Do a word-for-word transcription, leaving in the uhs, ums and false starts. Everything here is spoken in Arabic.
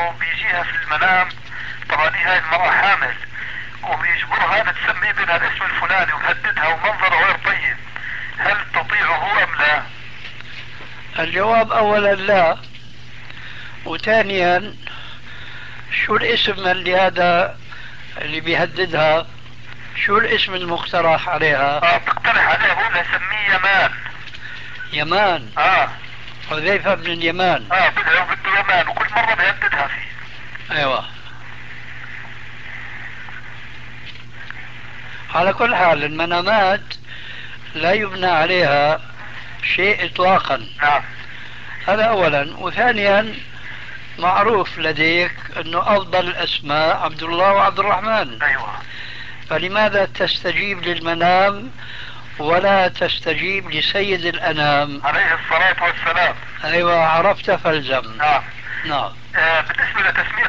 انه بيجيها في المنام، طبعا هي هاي المرأة حامل، وبيجبرها انها تسمي ابنها الاسم الفلاني ومهددها ومنظره غير طيب، هل تطيعه ام لا؟ الجواب اولا لا، وثانيا شو الاسم اللي هذا اللي بيهددها؟ شو الاسم المقترح عليها؟ اه بتقترح عليها، بقول لها سميه يمان. يمان. اه حذيفة بن اليمان. اه بدها بده يمان، وكل مرة بيهددها فيه. ايوه. على كل حال المنامات لا يبنى عليها شيء اطلاقا. نعم. هذا اولا، وثانيا معروف لديك انه افضل الاسماء عبد الله وعبد الرحمن، ايوه. فلماذا تستجيب للمنام ولا تستجيب لسيد الانام؟ عليه الصلاة والسلام. ايوه، عرفت فالزم. نعم. نعم. آه بالنسبة لتسمية